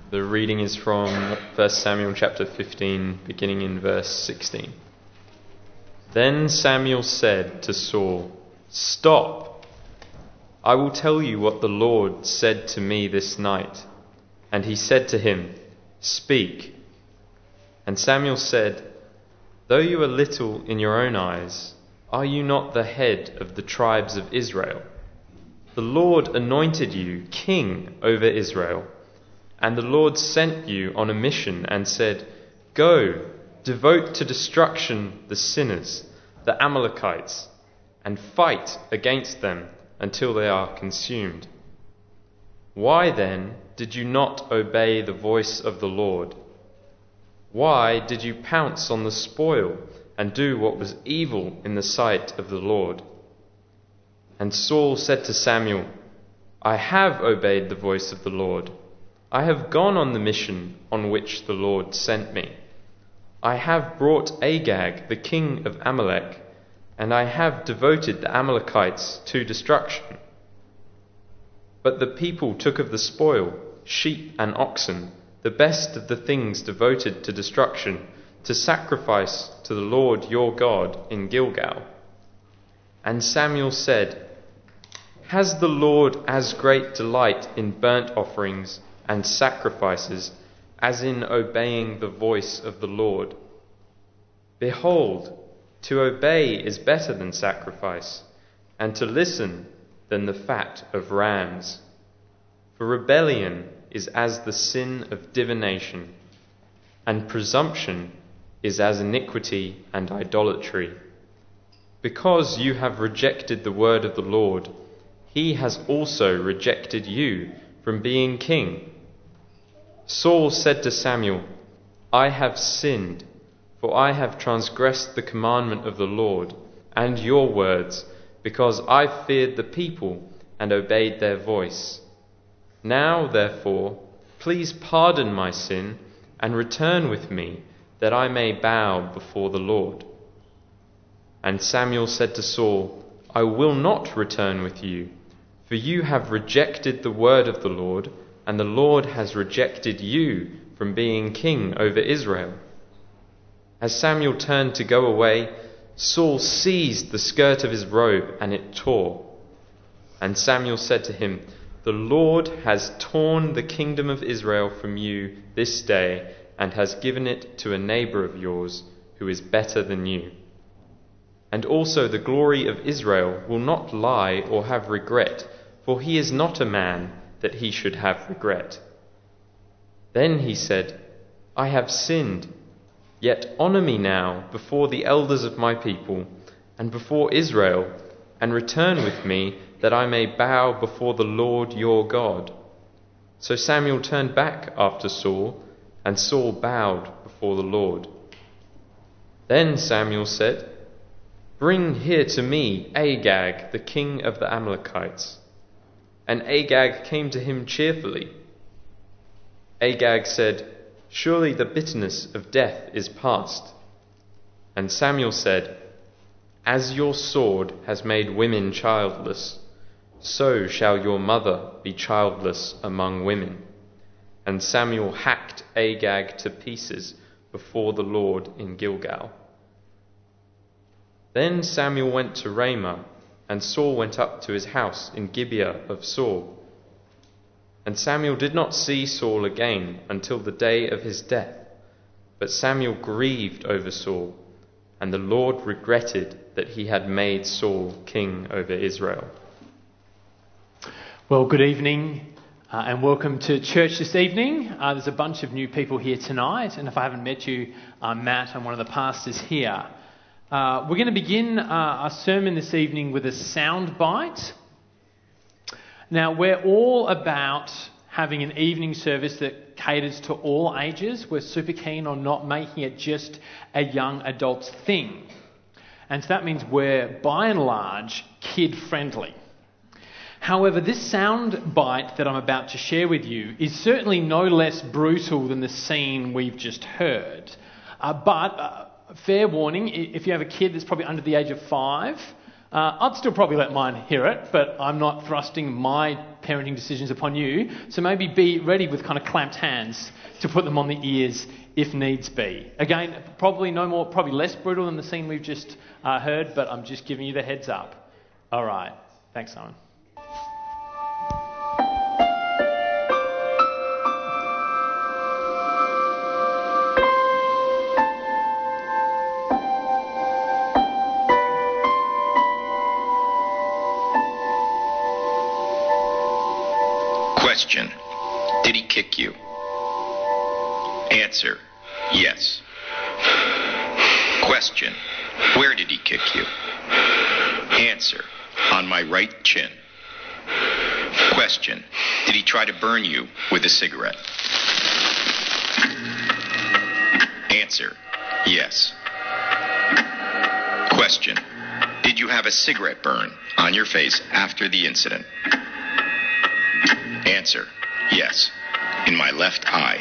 The reading is from 1 Samuel chapter 15, beginning in verse 16. Then Samuel said to Saul, "Stop! I will tell you what the Lord said to me this night." And he said to him, "Speak." And Samuel said, "Though you are little in your own eyes, are you not the head of the tribes of Israel? The Lord anointed you king over Israel. And the Lord sent you on a mission and said, 'Go, devote to destruction the sinners, the Amalekites, and fight against them until they are consumed.' Why then did you not obey the voice of the Lord? Why did you pounce on the spoil and do what was evil in the sight of the Lord?" And Saul said to Samuel, "I have obeyed the voice of the Lord. I have gone on the mission on which the Lord sent me. I have brought Agag, the king of Amalek, and I have devoted the Amalekites to destruction. But the people took of the spoil, sheep and oxen, the best of the things devoted to destruction, to sacrifice to the Lord your God in Gilgal." And Samuel said, "Has the Lord as great delight in burnt offerings and sacrifices as in obeying the voice of the Lord? Behold, to obey is better than sacrifice, and to listen than the fat of rams. For rebellion is as the sin of divination, and presumption is as iniquity and idolatry. Because you have rejected the word of the Lord, he has also rejected you from being king." Saul said to Samuel, "I have sinned, for I have transgressed the commandment of the Lord and your words, because I feared the people and obeyed their voice. Now, therefore, please pardon my sin and return with me, that I may bow before the Lord." And Samuel said to Saul, "I will not return with you, for you have rejected the word of the Lord, and the Lord has rejected you from being king over Israel." As Samuel turned to go away, Saul seized the skirt of his robe, and it tore. And Samuel said to him, "The Lord has torn the kingdom of Israel from you this day, and has given it to a neighbor of yours, who is better than you. And also the glory of Israel will not lie or have regret, for he is not a man that he should have regret." Then he said, "I have sinned, yet honor me now before the elders of my people and before Israel, and return with me, that I may bow before the Lord your God." So Samuel turned back after Saul, and Saul bowed before the Lord. Then Samuel said, "Bring here to me Agag, the king of the Amalekites." And Agag came to him cheerfully. Agag said, "Surely the bitterness of death is past." And Samuel said, "As your sword has made women childless, so shall your mother be childless among women." And Samuel hacked Agag to pieces before the Lord in Gilgal. Then Samuel went to Ramah, and Saul went up to his house in Gibeah of Saul. And Samuel did not see Saul again until the day of his death. But Samuel grieved over Saul, and the Lord regretted that he had made Saul king over Israel. Well, good evening and welcome to church this evening. There's a bunch of new people here tonight, and if I haven't met you, I'm Matt. I'm one of the pastors here. We're going to begin our sermon this evening with a sound bite. Now, we're all about having an evening service that caters to all ages. We're super keen on not making it just a young adults thing. And so that means we're, by and large, kid-friendly. However, this sound bite that I'm about to share with you is certainly no less brutal than the scene we've just heard. But fair warning, if you have a kid that's probably under the age of 5, I'd still probably let mine hear it, but I'm not thrusting my parenting decisions upon you. So maybe be ready with kind of clamped hands to put them on the ears if needs be. Again, probably less brutal than the scene we've just heard, but I'm just giving you the heads up. All right. Thanks, Simon. Question: did he kick you? Answer: yes. Question: where did he kick you? Answer: on my right chin. Question: did he try to burn you with a cigarette? Answer: yes. Question: did you have a cigarette burn on your face after the incident? Answer: yes, in my left eye.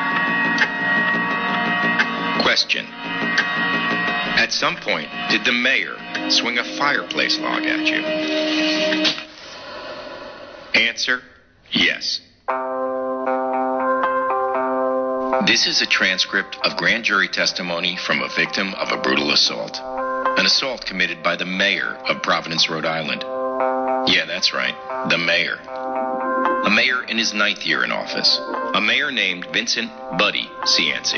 Question: at some point, did the mayor swing a fireplace log at you? Answer: yes. This is a transcript of grand jury testimony from a victim of a brutal assault. An assault committed by the mayor of Providence, Rhode Island. Yeah, that's right, the mayor. A mayor in his 9th year in office. A mayor named Vincent Buddy Cianci.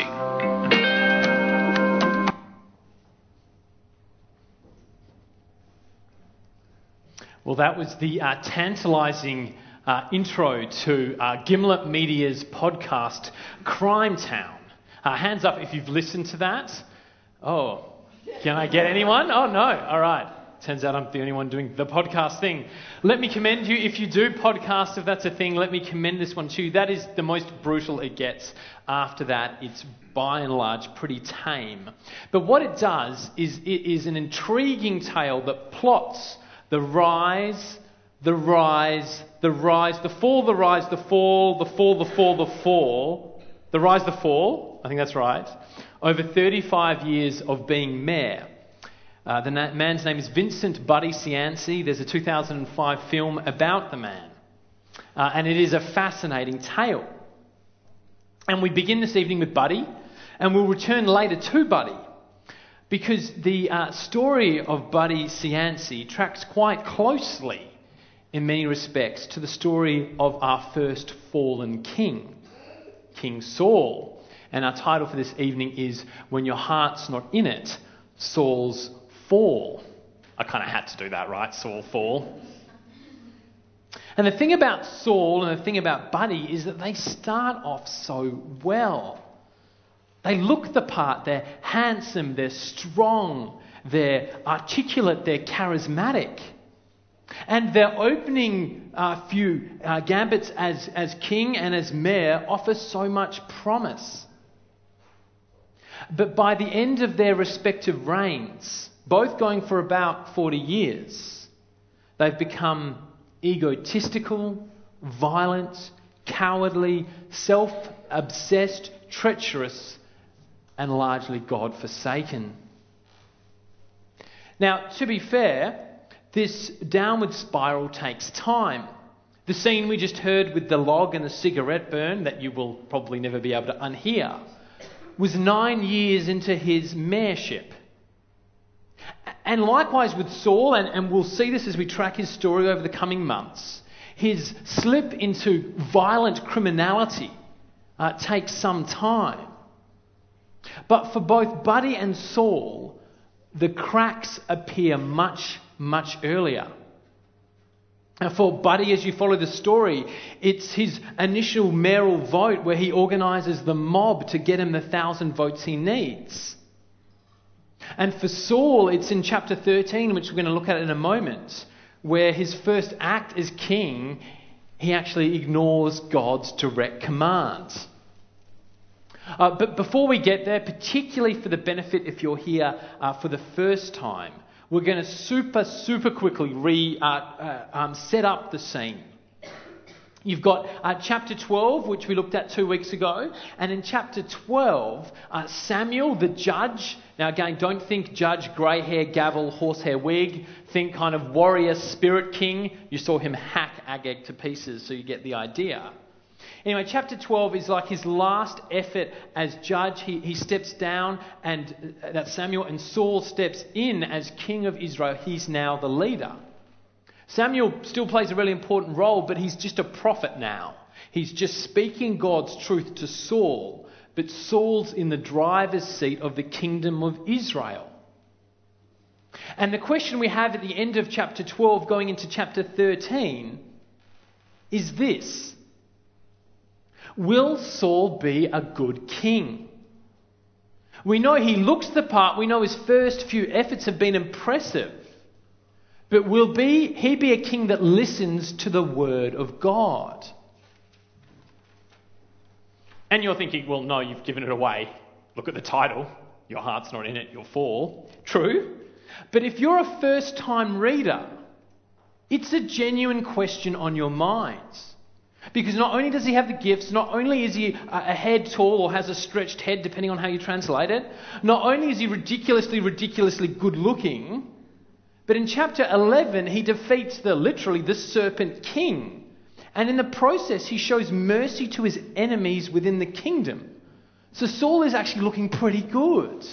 Well, that was the tantalising intro to Gimlet Media's podcast, Crime Town. Hands up if you've listened to that. Oh, can I get anyone? Oh, no. All right. Turns out I'm the only one doing the podcast thing. Let me commend you. If you do podcast, if that's a thing, let me commend this one to you. That is the most brutal it gets. After that, it's by and large pretty tame. But what it does is it is an intriguing tale that plots the rise, the rise, the rise, the fall, the rise, the fall, the fall, the fall, the fall, the rise, the fall, I think that's right, over 35 years of being mayor. The man's name is Vincent Buddy Cianci. There's a 2005 film about the man. And it is a fascinating tale. And we begin this evening with Buddy, and we'll return later to Buddy, because the story of Buddy Cianci tracks quite closely, in many respects, to the story of our first fallen king, King Saul. And our title for this evening is When Your Heart's Not In It, Saul's Fall. I kind of had to do that, right? Saul fall. And the thing about Saul and the thing about Buddy is that they start off so well. They look the part. They're handsome. They're strong. They're articulate. They're charismatic. And their opening few gambits as king and as mayor offer so much promise. But by the end of their respective reigns, both going for about 40 years, they've become egotistical, violent, cowardly, self-obsessed, treacherous, and largely God-forsaken. Now, to be fair, this downward spiral takes time. The scene we just heard with the log and the cigarette burn, that you will probably never be able to unhear, was 9 years into his mayorship. And likewise with Saul, and we'll see this as we track his story over the coming months, his slip into violent criminality takes some time. But for both Buddy and Saul, the cracks appear much, much earlier. And for Buddy, as you follow the story, it's his initial mayoral vote where he organises the mob to get him the 1,000 votes he needs. And for Saul, it's in chapter 13, which we're going to look at in a moment, where his first act as king, he actually ignores God's direct commands. But before we get there, particularly for the benefit if you're here for the first time, we're going to super quickly set up the scene. You've got chapter 12, which we looked at 2 weeks ago. And in chapter 12, Samuel, the judge. Now again, don't think judge, grey hair, gavel, horsehair wig. Think kind of warrior, spirit king. You saw him hack Agag to pieces, so you get the idea. Anyway, chapter 12 is like his last effort as judge. He steps down, and that's Samuel, and Saul steps in as king of Israel. He's now the leader. Samuel still plays a really important role, but he's just a prophet now. He's just speaking God's truth to Saul, but Saul's in the driver's seat of the kingdom of Israel. And the question we have at the end of chapter 12 going into chapter 13 is this: will Saul be a good king? We know he looks the part. We know his first few efforts have been impressive. But will he be a king that listens to the word of God? And you're thinking, well, no, you've given it away. Look at the title. Your heart's not in it, you'll fall. True. But if you're a first-time reader, it's a genuine question on your minds. Because not only does he have the gifts, not only is he a head tall or has a stretched head, depending on how you translate it, not only is he ridiculously good looking, but in chapter 11, he defeats the serpent king. And in the process, he shows mercy to his enemies within the kingdom. So Saul is actually looking pretty good.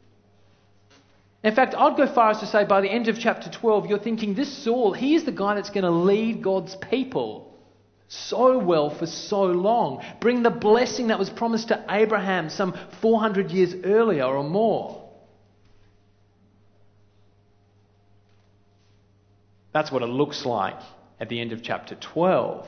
In fact, I'd go far as to say by the end of chapter 12, you're thinking this Saul, he is the guy that's going to lead God's people so well for so long. Bring the blessing that was promised to Abraham some 400 years earlier or more. That's what it looks like at the end of chapter 12.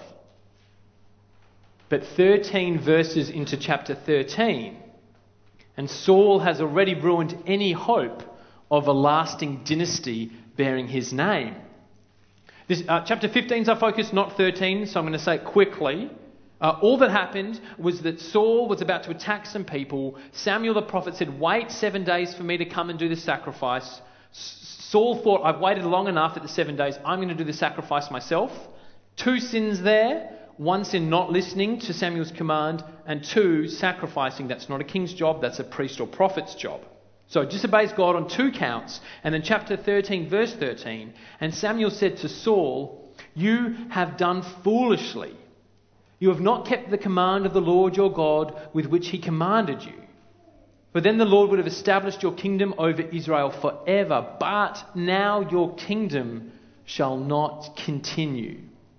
But 13 verses into chapter 13, and Saul has already ruined any hope of a lasting dynasty bearing his name. This chapter 15 is our focus, not 13, so I'm going to say it quickly. All that happened was that Saul was about to attack some people. Samuel the prophet said, wait 7 days for me to come and do the sacrifice. Saul thought, I've waited long enough at the 7 days, I'm going to do the sacrifice myself. 2 sins there. 1 sin not listening to Samuel's command, and 2 sacrificing. That's not a king's job, that's a priest or prophet's job. So disobeys God on 2 counts. And then chapter 13, verse 13, and Samuel said to Saul, you have done foolishly. You have not kept the command of the Lord your God with which he commanded you. For then the Lord would have established your kingdom over Israel forever. But now your kingdom shall not continue.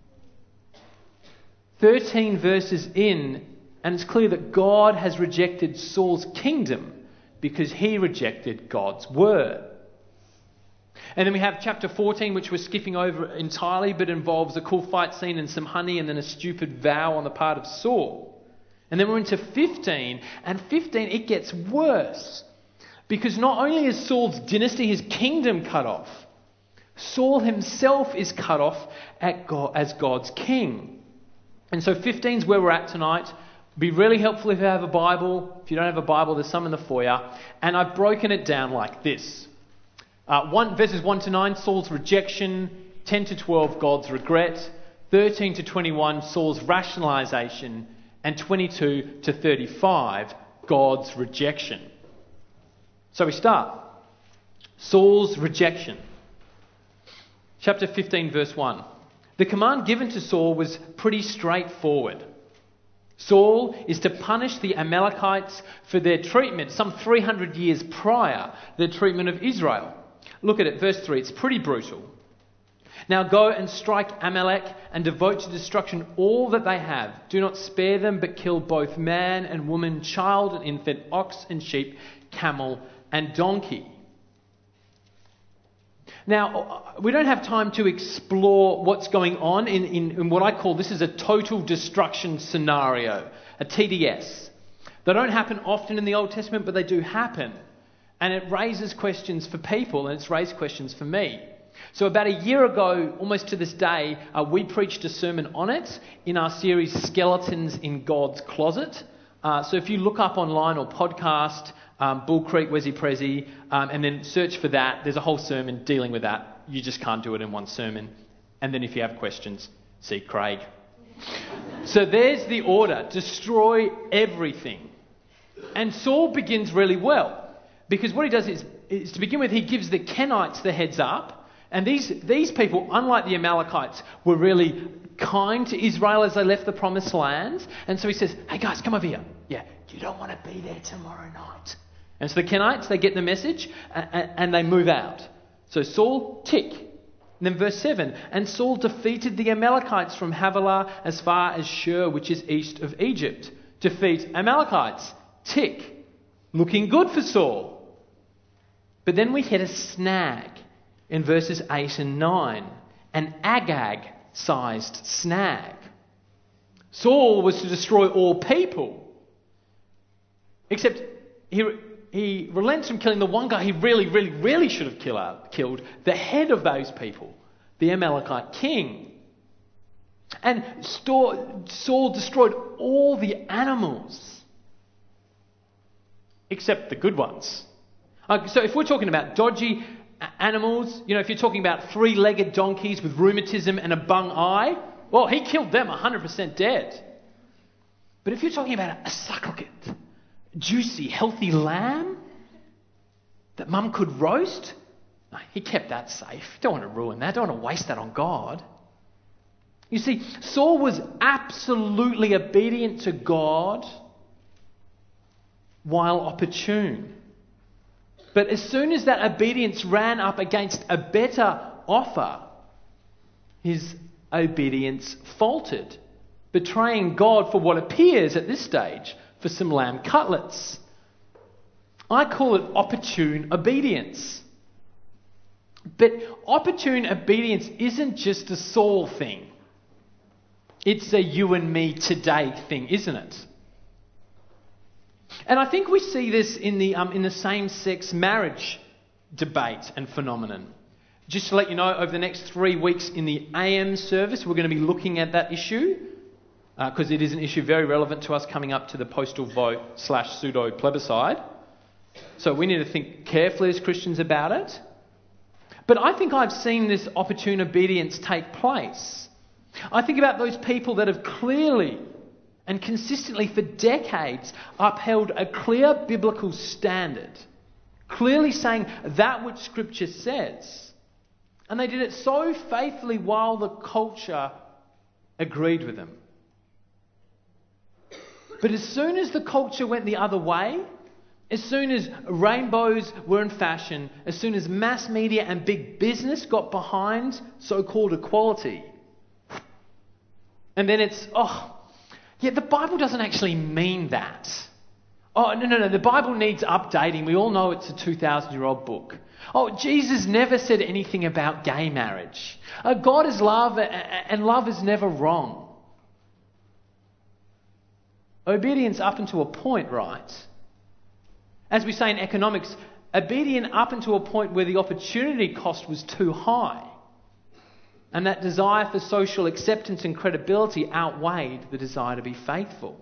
13 verses in, and it's clear that God has rejected Saul's kingdom because he rejected God's word. And then we have chapter 14, which we're skipping over entirely, but involves a cool fight scene and some honey and then a stupid vow on the part of Saul. And then we're into 15, and 15, it gets worse. Because not only is Saul's dynasty, his kingdom cut off, Saul himself is cut off as God's king. And so 15 is where we're at tonight. It'd be really helpful if you have a Bible. If you don't have a Bible, there's some in the foyer. And I've broken it down like this. Verses 1 to 9, Saul's rejection. 10 to 12, God's regret. 13 to 21, Saul's rationalisation. And 22 to 35, God's rejection. So we start. Saul's rejection. Chapter 15, verse 1. The command given to Saul was pretty straightforward. Saul is to punish the Amalekites for their treatment, some 300 years prior, their treatment of Israel. Look at it, verse 3. It's pretty brutal. Now go and strike Amalek and devote to destruction all that they have. Do not spare them, but kill both man and woman, child and infant, ox and sheep, camel and donkey. Now, we don't have time to explore what's going on in what I call, this is a total destruction scenario, a TDS. They don't happen often in the Old Testament, but they do happen. And it raises questions for people, and it's raised questions for me. So about a year ago, almost to this day, we preached a sermon on it in our series Skeletons in God's Closet. So if you look up online or podcast, Bull Creek, Wesi Prezi, and then search for that, there's a whole sermon dealing with that. You just can't do it in one sermon. And then if you have questions, see Craig. So there's the order. Destroy everything. And Saul begins really well. Because what he does is to begin with, he gives the Kenites the heads up. And these people, unlike the Amalekites, were really kind to Israel as they left the promised land. And so he says, hey guys, come over here. Yeah, you don't want to be there tomorrow night. And so the Kenites, they get the message and they move out. So Saul, tick. And then verse 7, and Saul defeated the Amalekites from Havilah as far as Shur, which is east of Egypt. Defeat Amalekites, tick. Looking good for Saul. But then we hit a snag in verses 8 and 9. An Agag-sized snag. Saul was to destroy all people. Except he relents from killing the one guy he really should have killed, the head of those people, the Amalekite king. And Saul destroyed all the animals, except the good ones. So if we're talking about dodgy animals, if you're talking about 3-legged donkeys with rheumatism and a bung eye, well, he killed them 100% dead. But if you're talking about a succulent, juicy, healthy lamb that mum could roast, no, he kept that safe. Don't want to ruin that. Don't want to waste that on God. You see, Saul was absolutely obedient to God while opportune. But as soon as that obedience ran up against a better offer, his obedience faltered, betraying God for what appears at this stage for some lamb cutlets. I call it opportune obedience. But opportune obedience isn't just a Saul thing. It's a you and me today thing, isn't it? And I think we see this in the same-sex marriage debate and phenomenon. Just to let you know, over the next 3 weeks in the AM service, we're going to be looking at that issue because it is an issue very relevant to us coming up to the postal vote / pseudo plebiscite. So we need to think carefully as Christians about it. But I think I've seen this opportune obedience take place. I think about those people that have clearly and consistently for decades upheld a clear biblical standard, clearly saying that which Scripture says. And they did it so faithfully while the culture agreed with them. But as soon as the culture went the other way, as soon as rainbows were in fashion, as soon as mass media and big business got behind so-called equality, and then it's, the Bible doesn't actually mean that. Oh, no, the Bible needs updating. We all know it's a 2,000-year-old book. Oh, Jesus never said anything about gay marriage. God is love and love is never wrong. Obedience up until a point, right? As we say in economics, obedient up until a point where the opportunity cost was too high. And that desire for social acceptance and credibility outweighed the desire to be faithful.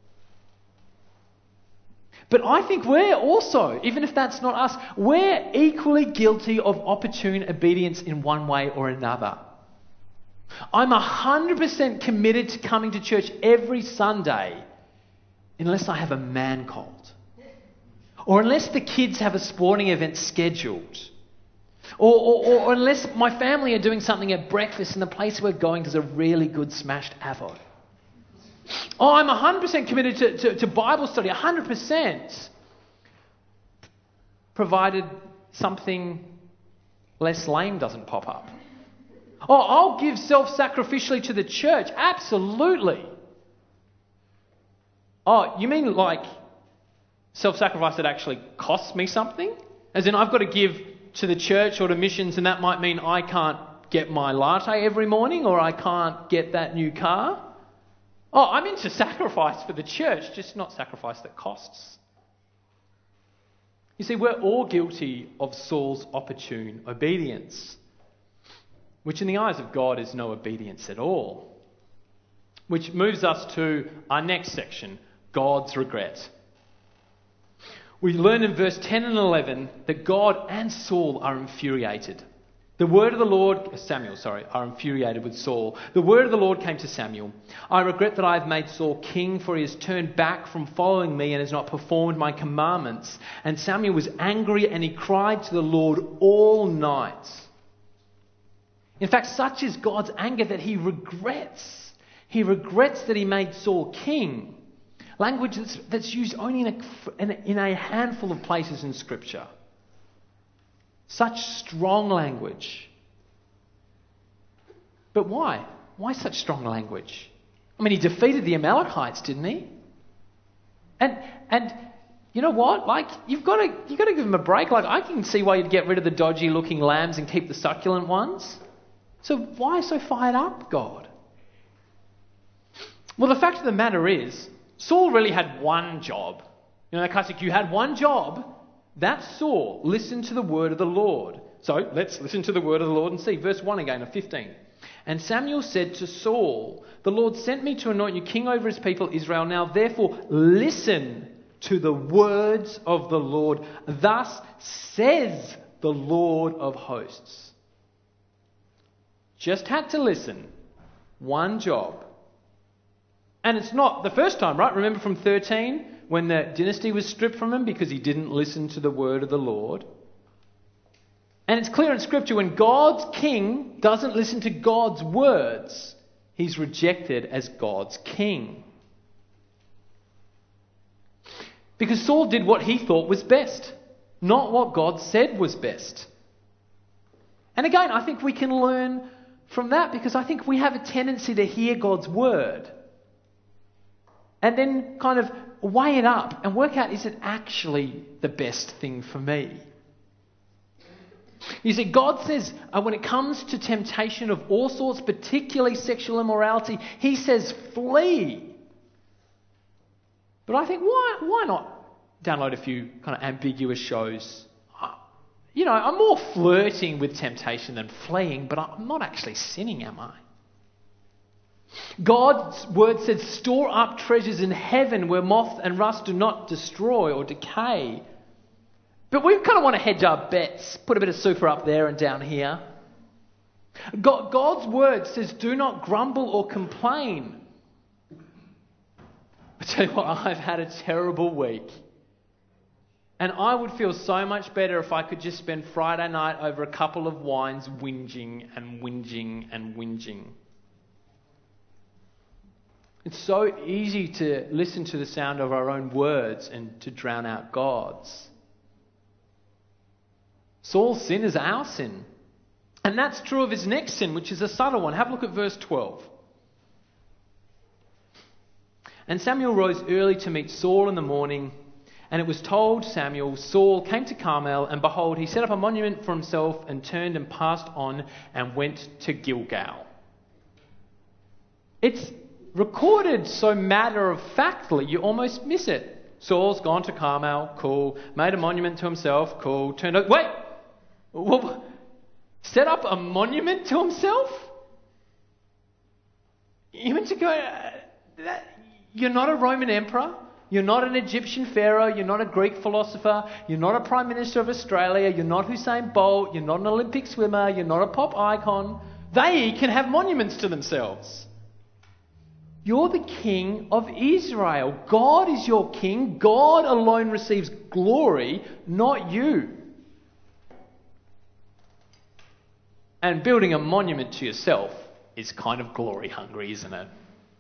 But I think we're also, even if that's not us, we're equally guilty of opportune obedience in one way or another. I'm 100% committed to coming to church every Sunday unless I have a man cold. Or unless the kids have a sporting event scheduled. Or unless my family are doing something at breakfast and the place we're going does a really good smashed avo. Oh, I'm 100% committed to Bible study, 100%. Provided something less lame doesn't pop up. Oh, I'll give self-sacrificially to the church, absolutely. Oh, you mean like self-sacrifice that actually costs me something? As in I've got to give to the church or to missions, and that might mean I can't get my latte every morning or I can't get that new car. Oh, I'm into sacrifice for the church, just not sacrifice that costs. You see, we're all guilty of Saul's opportune obedience, which in the eyes of God is no obedience at all. Which moves us to our next section, God's regret. We learn in verse 10 and 11 that God and Saul are infuriated. The word of the Lord, Samuel, are infuriated with Saul. The word of the Lord came to Samuel. I regret that I have made Saul king, for he has turned back from following me and has not performed my commandments. And Samuel was angry and he cried to the Lord all night. In fact, such is God's anger that he regrets. He regrets that he made Saul king. Language that's used only in a handful of places in Scripture. Such strong language. But why? Why such strong language? I mean, he defeated the Amalekites, didn't he? And you know what? Like, you've got to give him a break. Like, I can see why you'd get rid of the dodgy looking lambs and keep the succulent ones. So why so fired up, God? Well, the fact of the matter is, Saul really had one job. You know, that classic, you had one job. That's Saul. Listen to the word of the Lord. So let's listen to the word of the Lord and see. Verse 1 again of 15. And Samuel said to Saul, the Lord sent me to anoint you king over his people Israel. Now therefore listen to the words of the Lord. Thus says the Lord of hosts. Just had to listen. One job. And it's not the first time, right? Remember from 13 when the dynasty was stripped from him because he didn't listen to the word of the Lord. And it's clear in Scripture when God's king doesn't listen to God's words, he's rejected as God's king. Because Saul did what he thought was best, not what God said was best. And again, I think we can learn from that because I think we have a tendency to hear God's word and then kind of weigh it up and work out, is it actually the best thing for me? You see, God says when it comes to temptation of all sorts, particularly sexual immorality, he says flee. But I think why not download a few kind of ambiguous shows? You know, I'm more flirting with temptation than fleeing, but I'm not actually sinning, am I? God's word says, store up treasures in heaven where moth and rust do not destroy or decay. But we kind of want to hedge our bets, put a bit of super up there and down here. God's word says, do not grumble or complain. I tell you what, I've had a terrible week. And I would feel so much better if I could just spend Friday night over a couple of wines whinging and whinging and whinging. It's so easy to listen to the sound of our own words and to drown out God's. Saul's sin is our sin. And that's true of his next sin, which is a subtle one. Have a look at verse 12. And Samuel rose early to meet Saul in the morning, and it was told Samuel, Saul came to Carmel, and behold, he set up a monument for himself and turned and passed on and went to Gilgal. It's recorded so matter-of-factly, you almost miss it. Saul's gone to Carmel, cool. Made a monument to himself, cool. Turned out, wait! Set up a monument to himself? You meant to go... You're not a Roman emperor. You're not an Egyptian pharaoh. You're not a Greek philosopher. You're not a Prime Minister of Australia. You're not Usain Bolt. You're not an Olympic swimmer. You're not a pop icon. They can have monuments to themselves. You're the king of Israel. God is your king. God alone receives glory, not you. And building a monument to yourself is kind of glory hungry, isn't it?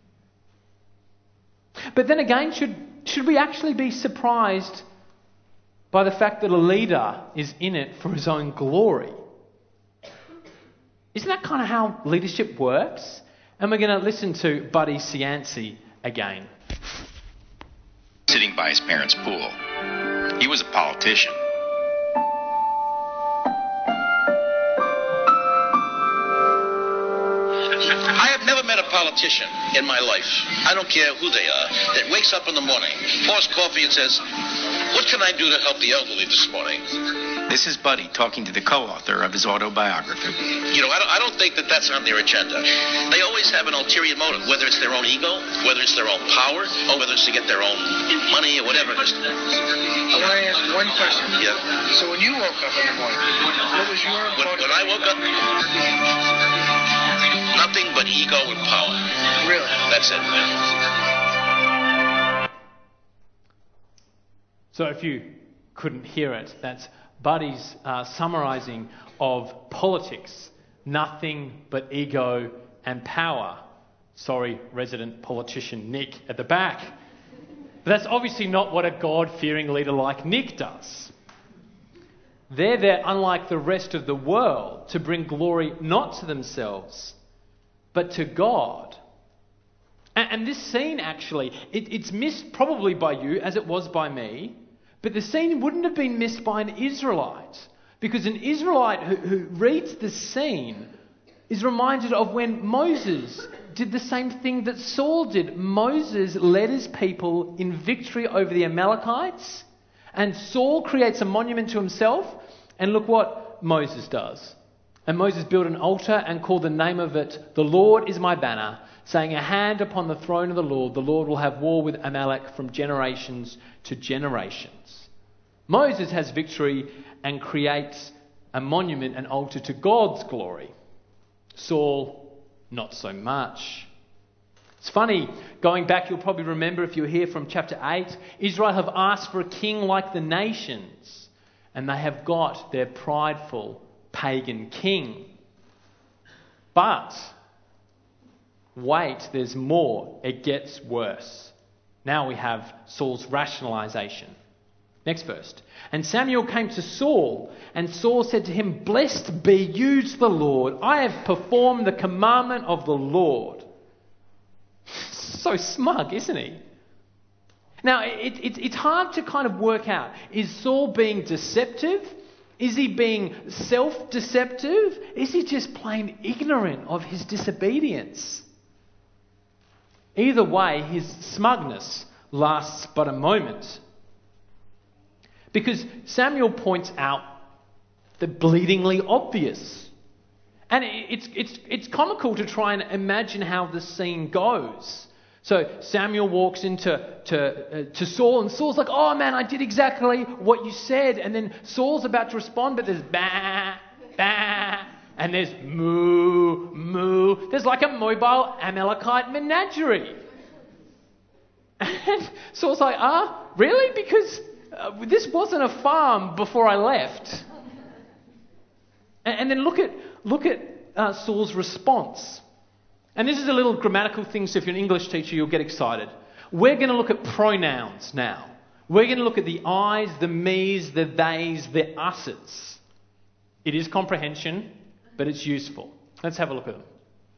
But then again, should we actually be surprised by the fact that a leader is in it for his own glory? Isn't that kind of how leadership works? And we're going to listen to Buddy Cianci again. Sitting by his parents' pool. He was a politician. I have never met a politician in my life, I don't care who they are, that wakes up in the morning, pours coffee and says, what can I do to help the elderly this morning? This is Buddy talking to the co-author of his autobiography. I don't think that that's on their agenda. They always have an ulterior motive, whether it's their own ego, whether it's their own power, or whether it's to get their own money or whatever. I want to ask one question. Yeah. So when you woke up in the morning, what was your motive? When I woke up, nothing but ego and power. Really? That's it. So if you couldn't hear it, that's Buddy's summarising of politics. Nothing but ego and power. Sorry, resident politician Nick at the back. But that's obviously not what a God-fearing leader like Nick does. They're there, unlike the rest of the world, to bring glory not to themselves, but to God. And this scene, actually, it's missed probably by you, as it was by me, but the scene wouldn't have been missed by an Israelite, because an Israelite who reads the scene is reminded of when Moses did the same thing that Saul did. Moses led his people in victory over the Amalekites, and Saul creates a monument to himself, and look what Moses does. And Moses built an altar and called the name of it, "The Lord is my banner," saying, "A hand upon the throne of the Lord will have war with Amalek from generations to generations." Moses has victory and creates a monument, an altar to God's glory. Saul, not so much. It's funny, going back, you'll probably remember if you were here from chapter 8, Israel have asked for a king like the nations, and they have got their prideful pagan king. But wait, there's more. It gets worse. Now we have Saul's rationalisation. Next verse. And Samuel came to Saul, and Saul said to him, "Blessed be you to the Lord. I have performed the commandment of the Lord." So smug, isn't he? Now, it's hard to kind of work out. Is Saul being deceptive? Is he being self-deceptive? Is he just plain ignorant of his disobedience? Either way, his smugness lasts but a moment. Because Samuel points out the bleedingly obvious. And it's comical to try and imagine how the scene goes. So Samuel walks into to Saul, and Saul's like, "Oh man, I did exactly what you said." And then Saul's about to respond, but there's bah, bah, and there's moo, moo. There's like a mobile Amalekite menagerie. And Saul's like, really? Because this wasn't a farm before I left. And then look at Saul's response. And this is a little grammatical thing, so if you're an English teacher, you'll get excited. We're going to look at pronouns now. We're going to look at the I's, the me's, the they's, the us's. It is comprehension, but it's useful. Let's have a look at them.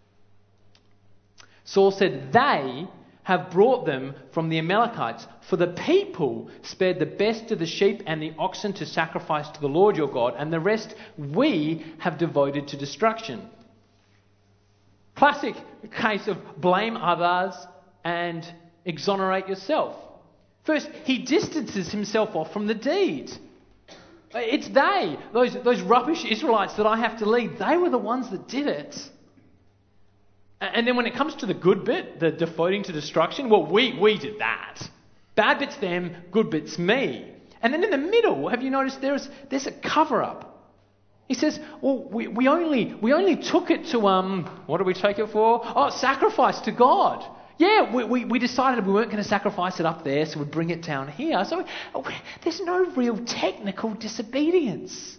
Saul said, "They have brought them from the Amalekites, for the people spared the best of the sheep and the oxen to sacrifice to the Lord your God, and the rest we have devoted to destruction." Classic case of blame others and exonerate yourself. First, he distances himself off from the deed. It's they, those rubbish Israelites that I have to lead, they were the ones that did it. And then when it comes to the good bit, the devoting to destruction, well, we did that. Bad bit's them, good bit's me. And then in the middle, have you noticed there's a cover-up? He says, well, we only took it to, what did we take it for? Oh, sacrifice to God. Yeah, we decided we weren't going to sacrifice it up there, so we'd bring it down here. So there's no real technical disobedience.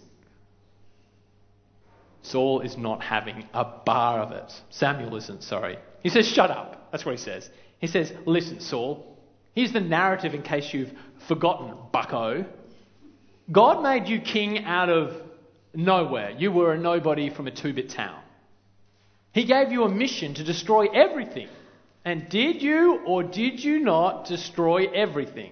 Saul is not having a bar of it. Samuel isn't, sorry. He says, "Shut up." That's what he says. He says, "Listen, Saul, here's the narrative in case you've forgotten, bucko. God made you king out of nowhere. You were a nobody from a 2-bit town. He gave you a mission to destroy everything. And did you or did you not destroy everything?"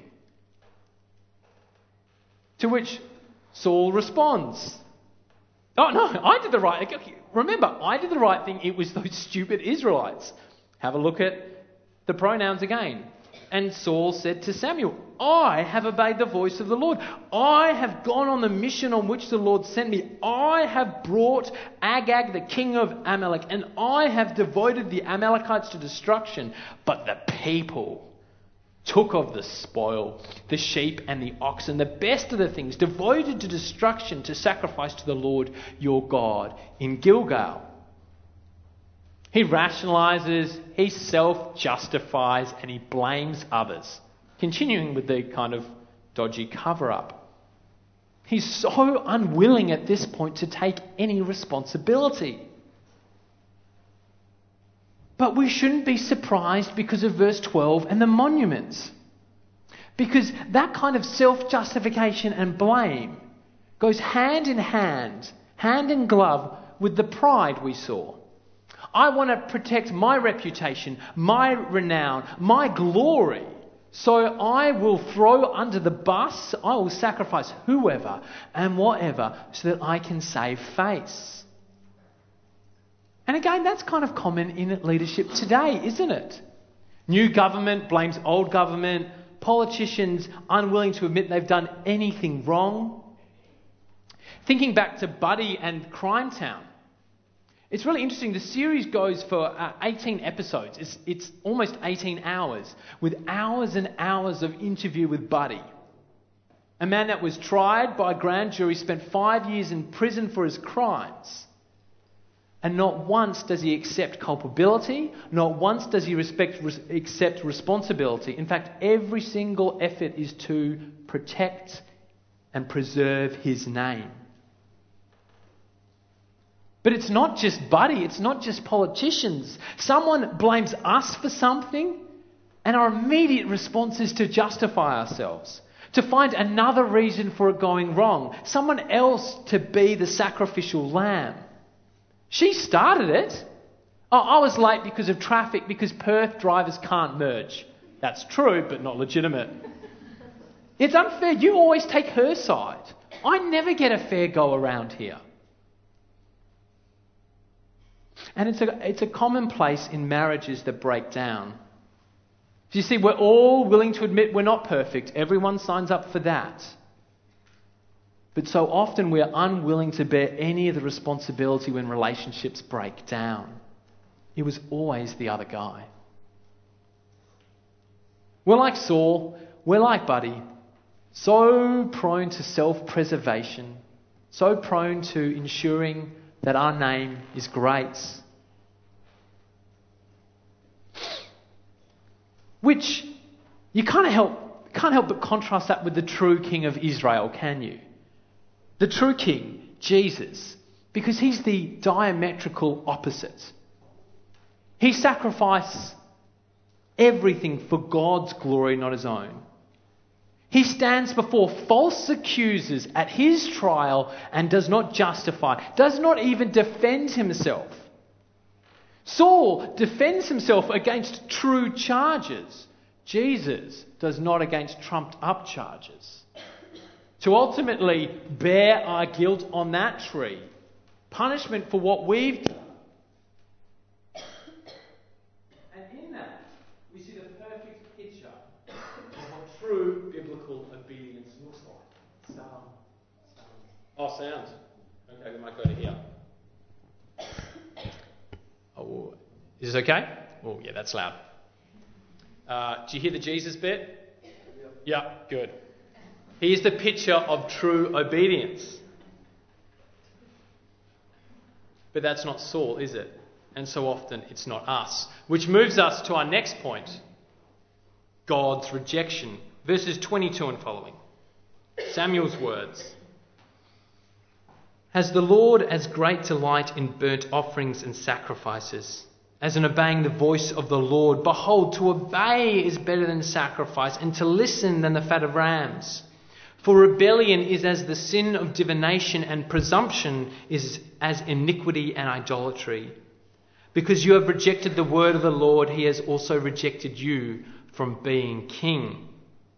To which Saul responds, "Oh no, I did the right thing. Remember, I did the right thing. It was those stupid Israelites." Have a look at the pronouns again. And Saul said to Samuel, I have obeyed the voice of the Lord. I have gone on the mission on which the Lord sent me. I have brought Agag, the king of Amalek, and I have devoted the Amalekites to destruction. But the people took of the spoil, the sheep and the oxen, the best of the things, devoted to destruction, to sacrifice to the Lord your God in Gilgal. He rationalizes, he self-justifies, and he blames others, continuing with the kind of dodgy cover-up. He's so unwilling at this point to take any responsibility. But we shouldn't be surprised because of verse 12 and the monuments. Because that kind of self-justification and blame goes hand in hand, hand in glove with the pride we saw. I want to protect my reputation, my renown, my glory. So I will throw under the bus, I will sacrifice whoever and whatever so that I can save face. And again, that's kind of common in leadership today, isn't it? New government blames old government, politicians unwilling to admit they've done anything wrong. Thinking back to Buddy and Crime Town, it's really interesting. The series goes for 18 episodes. It's almost 18 hours, with hours and hours of interview with Buddy. A man that was tried by a grand jury, spent 5 years in prison for his crimes. And not once does he accept culpability, not once does he accept responsibility. In fact, every single effort is to protect and preserve his name. But it's not just Buddy, it's not just politicians. Someone blames us for something, and our immediate response is to justify ourselves, to find another reason for it going wrong, someone else to be the sacrificial lamb. She started it. Oh, I was late because of traffic, because Perth drivers can't merge. That's true, but not legitimate. It's unfair. You always take her side. I never get a fair go around here. And it's a commonplace in marriages that break down. Do you see, we're all willing to admit we're not perfect. Everyone signs up for that. But so often we're unwilling to bear any of the responsibility when relationships break down. It was always the other guy. We're like Saul, we're like Buddy, so prone to self-preservation, so prone to ensuring that our name is great. Which you can't help but contrast that with the true King of Israel, can you? The true King, Jesus, because he's the diametrical opposite. He sacrificed everything for God's glory, not his own. He stands before false accusers at his trial and does not justify, does not even defend himself. Saul defends himself against true charges. Jesus does not against trumped up charges. To ultimately bear our guilt on that tree, punishment for what we've done. And in that, we see the perfect picture of what true biblical obedience looks like. Sound. Okay, we might go to here. Oh, is this okay? Oh, yeah, that's loud. Do you hear the Jesus bit? Yeah, good. Here's the picture of true obedience. But that's not Saul, is it? And so often it's not us. Which moves us to our next point. God's rejection. Verses 22 and following. Samuel's words. Has the Lord as great delight in burnt offerings and sacrifices, as in obeying the voice of the Lord? Behold, to obey is better than sacrifice, and to listen than the fat of rams. For rebellion is as the sin of divination, and presumption is as iniquity and idolatry. Because you have rejected the word of the Lord, he has also rejected you from being king.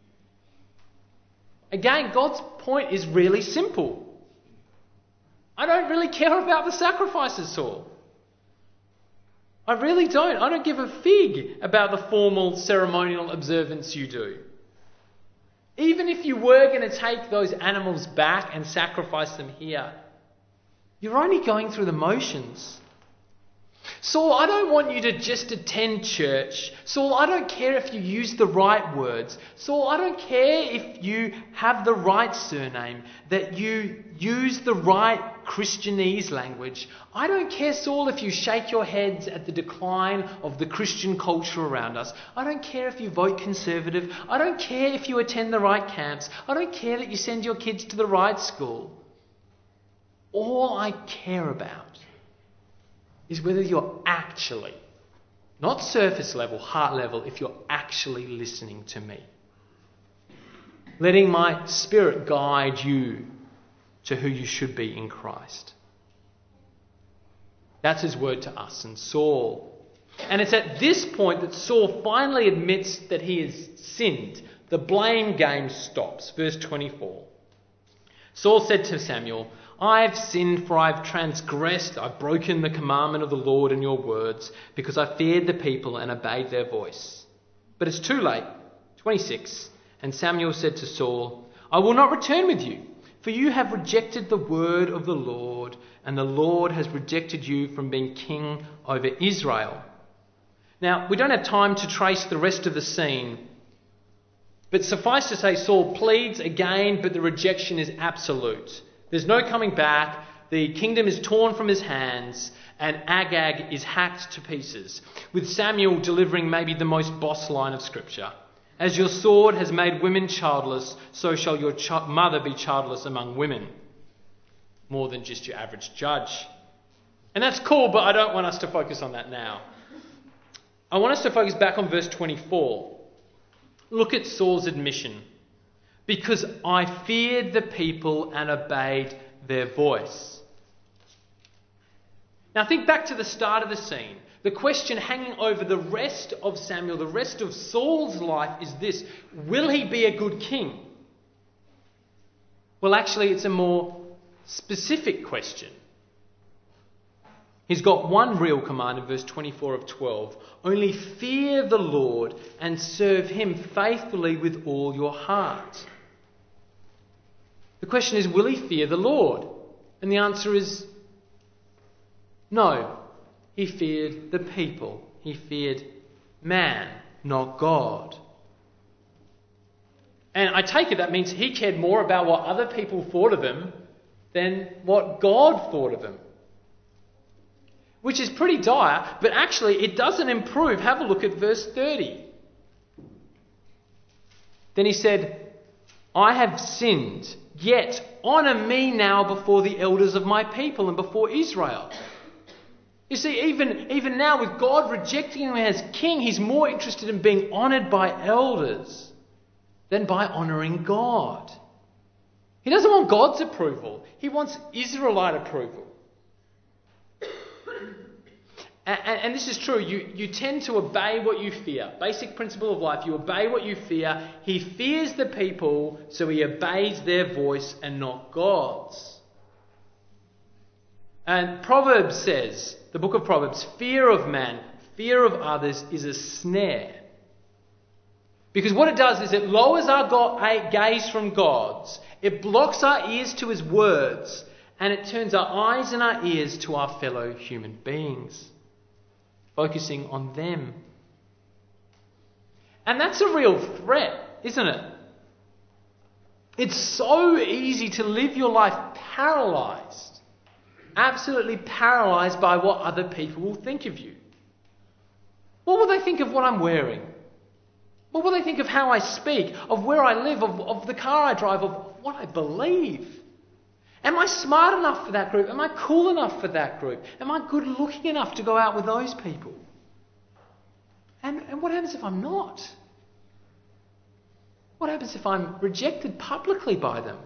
Again, God's point is really simple. I don't really care about the sacrifices, Saul. I really don't. I don't give a fig about the formal ceremonial observance you do. Even if you were going to take those animals back and sacrifice them here, you're only going through the motions. Saul, I don't want you to just attend church. Saul, I don't care if you use the right words. Saul, I don't care if you have the right surname, that you use the right Christianese language. I don't care, Saul, if you shake your heads at the decline of the Christian culture around us. I don't care if you vote Conservative. I don't care if you attend the right camps. I don't care that you send your kids to the right school. All I care about is whether you're actually, not surface level, heart level, if you're actually listening to me. Letting my Spirit guide you to who you should be in Christ. That's his word to us and Saul. And it's at this point that Saul finally admits that he has sinned. The blame game stops. Verse 24. Saul said to Samuel, I've sinned, for I've transgressed, I've broken the commandment of the Lord in your words, because I feared the people and obeyed their voice. But it's too late. 26. And Samuel said to Saul, I will not return with you, for you have rejected the word of the Lord, and the Lord has rejected you from being king over Israel. Now, we don't have time to trace the rest of the scene, but suffice to say, Saul pleads again, but the rejection is absolute. There's no coming back. The kingdom is torn from his hands and Agag is hacked to pieces, with Samuel delivering maybe the most boss line of Scripture. As your sword has made women childless, so shall your mother be childless among women. More than just your average judge. And that's cool, but I don't want us to focus on that now. I want us to focus back on verse 24. Look at Saul's admission. Because I feared the people and obeyed their voice. Now think back to the start of the scene. The question hanging over the rest of Samuel, the rest of Saul's life is this: will he be a good king? Well, actually, it's a more specific question. He's got one real command in verse 24 of 12. Only fear the Lord and serve him faithfully with all your heart. The question is, will he fear the Lord? And the answer is no. He feared the people. He feared man, not God. And I take it that means he cared more about what other people thought of him than what God thought of him. Which is pretty dire, but actually it doesn't improve. Have a look at verse 30. Then he said, I have sinned, yet honour me now before the elders of my people and before Israel. You see, even now with God rejecting him as king, he's more interested in being honoured by elders than by honouring God. He doesn't want God's approval. He wants Israelite approval. And this is true. You tend to obey what you fear. Basic principle of life. You obey what you fear. He fears the people, so he obeys their voice and not God's. And Proverbs says, the book of Proverbs, fear of man, fear of others is a snare. Because what it does is it lowers our gaze from God's. It blocks our ears to his words. And it turns our eyes and our ears to our fellow human beings. Focusing on them. And that's a real threat, isn't it? It's so easy to live your life paralysed. Absolutely paralysed by what other people will think of you. What will they think of what I'm wearing? What will they think of how I speak? Of where I live? Of the car I drive? Of what I believe? Am I smart enough for that group? Am I cool enough for that group? Am I good looking enough to go out with those people? And what happens if I'm not? What happens if I'm rejected publicly by them?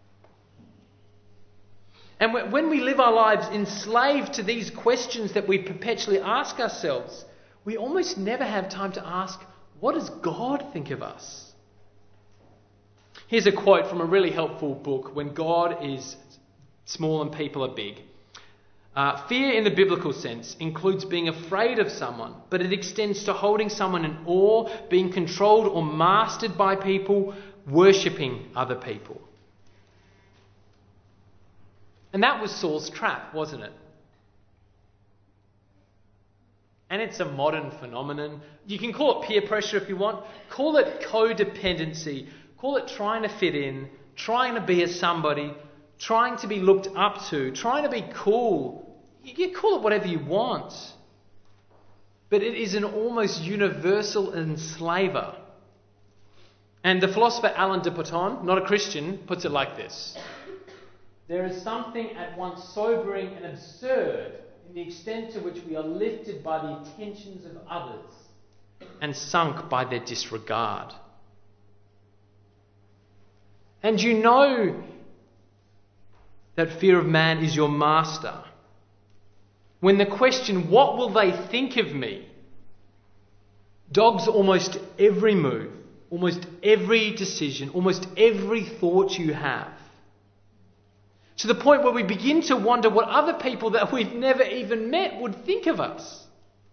And when we live our lives enslaved to these questions that we perpetually ask ourselves, we almost never have time to ask, what does God think of us? Here's a quote from a really helpful book, When God is Small and People Are Big. Fear in the biblical sense includes being afraid of someone, but it extends to holding someone in awe, being controlled or mastered by people, worshipping other people. And that was Saul's trap, wasn't it? And it's a modern phenomenon. You can call it peer pressure if you want. Call it codependency. Call it trying to fit in, trying to be a somebody, trying to be looked up to, trying to be cool. You call it whatever you want. But it is an almost universal enslaver. And the philosopher Alain de Botton, not a Christian, puts it like this. There is something at once sobering and absurd in the extent to which we are lifted by the attentions of others and sunk by their disregard. And you know that fear of man is your master. When the question, what will they think of me, dogs almost every move, almost every decision, almost every thought you have. To the point where we begin to wonder what other people that we've never even met would think of us.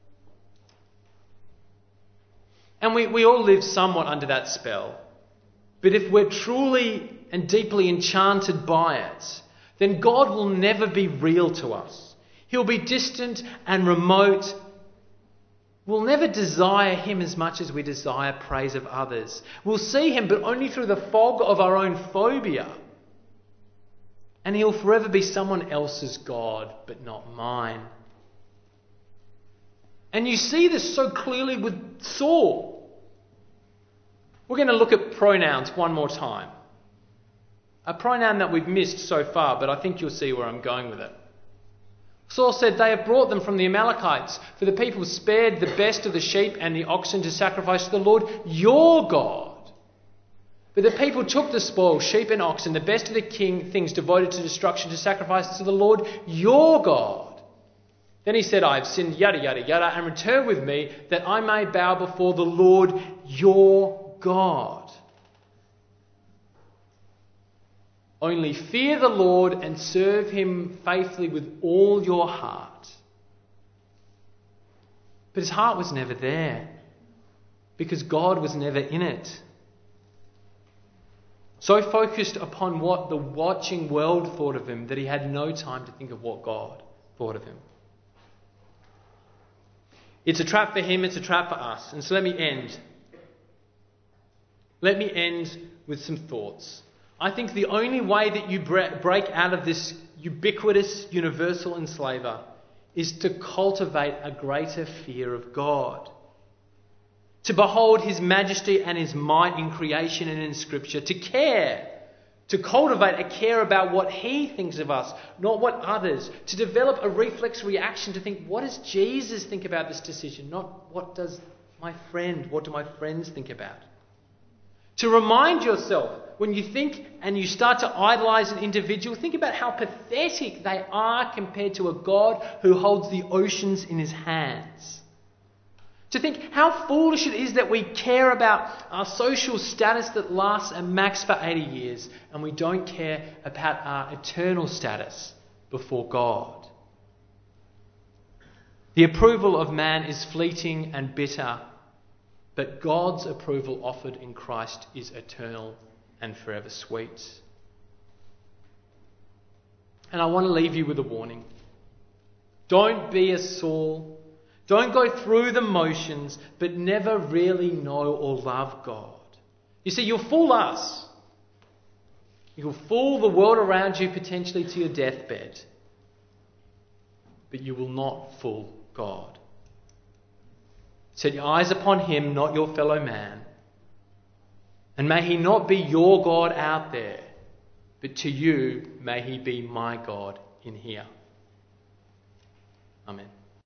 And we all live somewhat under that spell. But if we're truly and deeply enchanted by it, then God will never be real to us. He'll be distant and remote. We'll never desire him as much as we desire praise of others. We'll see him, but only through the fog of our own phobia. And he'll forever be someone else's God, but not mine. And you see this so clearly with Saul. We're going to look at pronouns one more time. A pronoun that we've missed so far, but I think you'll see where I'm going with it. Saul said, they have brought them from the Amalekites, for the people spared the best of the sheep and the oxen to sacrifice to the Lord, your God. But the people took the spoil, sheep and oxen, the best of the things devoted to destruction, to sacrifice to the Lord, your God. Then he said, I have sinned, yada, yada, yada, and return with me, that I may bow before the Lord, your God. Only fear the Lord and serve him faithfully with all your heart. But his heart was never there, because God was never in it. So focused upon what the watching world thought of him that he had no time to think of what God thought of him. It's a trap for him, it's a trap for us. And so let me end. Let me end with some thoughts. I think the only way that you break out of this ubiquitous, universal enslaver is to cultivate a greater fear of God. To behold his majesty and his might in creation and in Scripture. To care. To cultivate a care about what he thinks of us, not what others. To develop a reflex reaction to think, what does Jesus think about this decision? Not what do my friends think about? To remind yourself, when you think and you start to idolize an individual, think about how pathetic they are compared to a God who holds the oceans in his hands. To think how foolish it is that we care about our social status that lasts a max for 80 years and we don't care about our eternal status before God. The approval of man is fleeting and bitter, but God's approval offered in Christ is eternal and forever sweet. And I want to leave you with a warning. Don't be a Saul. Don't go through the motions, but never really know or love God. You see, you'll fool us. You'll fool the world around you potentially to your deathbed. But you will not fool God. Set your eyes upon him, not your fellow man. And may he not be your God out there, but to you may he be my God in here. Amen.